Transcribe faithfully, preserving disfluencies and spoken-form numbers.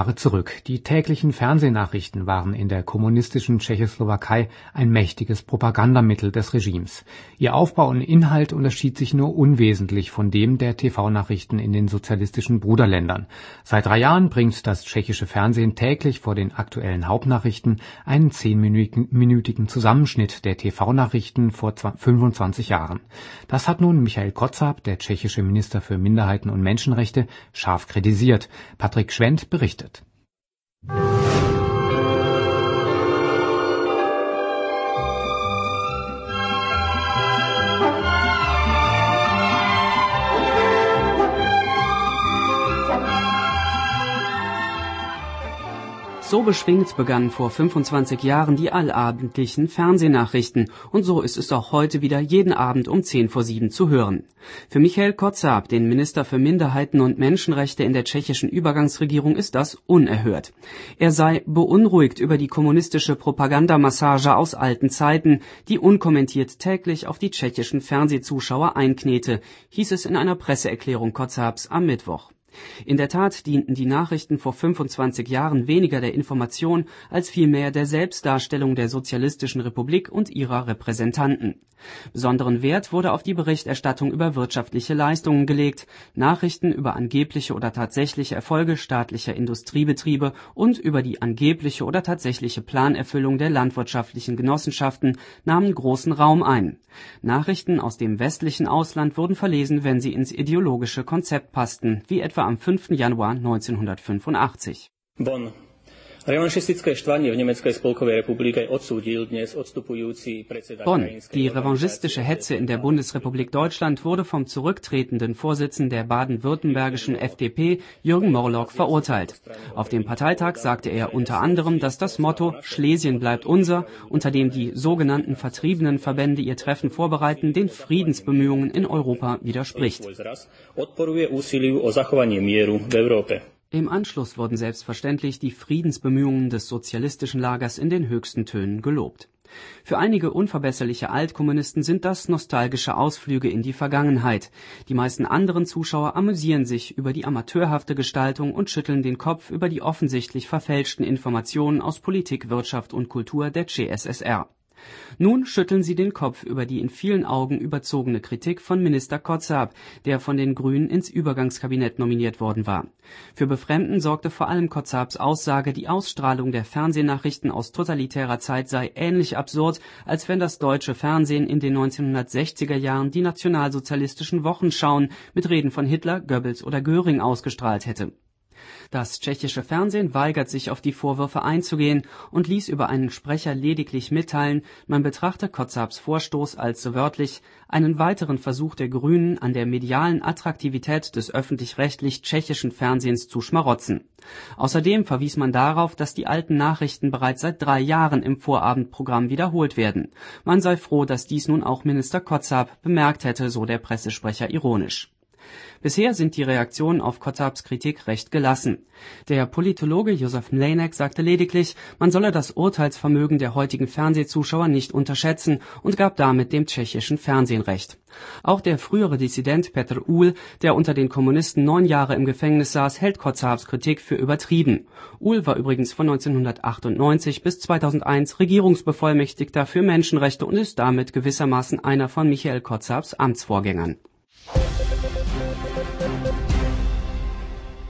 zurück. Die täglichen Fernsehnachrichten waren in der kommunistischen Tschechoslowakei ein mächtiges Propagandamittel des Regimes. Ihr Aufbau und Inhalt unterschied sich nur unwesentlich von dem der T V-Nachrichten in den sozialistischen Bruderländern. Seit drei Jahren bringt das tschechische Fernsehen täglich vor den aktuellen Hauptnachrichten einen zehnminütigen Zusammenschnitt der T V-Nachrichten vor fünfundzwanzig Jahren. Das hat nun Michael Kotzab, der tschechische Minister für Minderheiten und Menschenrechte, scharf kritisiert. Patrick Schwendt berichtet. So beschwingt begannen vor fünfundzwanzig Jahren die allabendlichen Fernsehnachrichten und so ist es auch heute wieder jeden Abend um zehn vor sieben zu hören. Für Michael Kotzab, den Minister für Minderheiten und Menschenrechte in der tschechischen Übergangsregierung, ist das unerhört. Er sei beunruhigt über die kommunistische Propagandamassage aus alten Zeiten, die unkommentiert täglich auf die tschechischen Fernsehzuschauer einknete, hieß es in einer Presseerklärung Kotzabs am Mittwoch. In der Tat dienten die Nachrichten vor fünfundzwanzig Jahren weniger der Information als vielmehr der Selbstdarstellung der Sozialistischen Republik und ihrer Repräsentanten. Besonderen Wert wurde auf die Berichterstattung über wirtschaftliche Leistungen gelegt, Nachrichten über angebliche oder tatsächliche Erfolge staatlicher Industriebetriebe und über die angebliche oder tatsächliche Planerfüllung der landwirtschaftlichen Genossenschaften nahmen großen Raum ein. Nachrichten aus dem westlichen Ausland wurden verlesen, wenn sie ins ideologische Konzept passten, wie etwa am fünften Januar neunzehnhundertfünfundachtzig. Bonn. Revanchistické štvanie v Nemeckej spolkovej republike odsúdil dnes odstupujúci predseda Bonn. Die revanchistische Hetze in der Bundesrepublik Deutschland wurde vom zurücktretenden Vorsitzenden der baden-württembergischen F D P, Jürgen Morlock, verurteilt. Auf dem Parteitag sagte er unter anderem, dass das Motto »Schlesien bleibt unser«, unter dem die sogenannten vertriebenen Verbände ihr Treffen vorbereiten, den Friedensbemühungen in Europa widerspricht. Im Anschluss wurden selbstverständlich die Friedensbemühungen des sozialistischen Lagers in den höchsten Tönen gelobt. Für einige unverbesserliche Altkommunisten sind das nostalgische Ausflüge in die Vergangenheit. Die meisten anderen Zuschauer amüsieren sich über die amateurhafte Gestaltung und schütteln den Kopf über die offensichtlich verfälschten Informationen aus Politik, Wirtschaft und Kultur der C S S R. Nun schütteln sie den Kopf über die in vielen Augen überzogene Kritik von Minister Kotzab, der von den Grünen ins Übergangskabinett nominiert worden war. Für Befremden sorgte vor allem Kotzabs Aussage, die Ausstrahlung der Fernsehnachrichten aus totalitärer Zeit sei ähnlich absurd, als wenn das deutsche Fernsehen in den neunzehnhundertsechziger Jahren die nationalsozialistischen Wochenschauen mit Reden von Hitler, Goebbels oder Göring ausgestrahlt hätte. Das tschechische Fernsehen weigert sich, auf die Vorwürfe einzugehen und ließ über einen Sprecher lediglich mitteilen, man betrachte Kotzabs Vorstoß als, so wörtlich, einen weiteren Versuch der Grünen, an der medialen Attraktivität des öffentlich-rechtlich tschechischen Fernsehens zu schmarotzen. Außerdem verwies man darauf, dass die alten Nachrichten bereits seit drei Jahren im Vorabendprogramm wiederholt werden. Man sei froh, dass dies nun auch Minister Kotzab bemerkt hätte, so der Pressesprecher ironisch. Bisher sind die Reaktionen auf Kotzabs Kritik recht gelassen. Der Politologe Josef Mlejnek sagte lediglich, man solle das Urteilsvermögen der heutigen Fernsehzuschauer nicht unterschätzen und gab damit dem tschechischen Fernsehen recht. Auch der frühere Dissident Petr Uhl, der unter den Kommunisten neun Jahre im Gefängnis saß, hält Kotzabs Kritik für übertrieben. Uhl war übrigens von neunzehnhundertachtundneunzig bis zweitausendeins Regierungsbevollmächtigter für Menschenrechte und ist damit gewissermaßen einer von Michael Kotzabs Amtsvorgängern.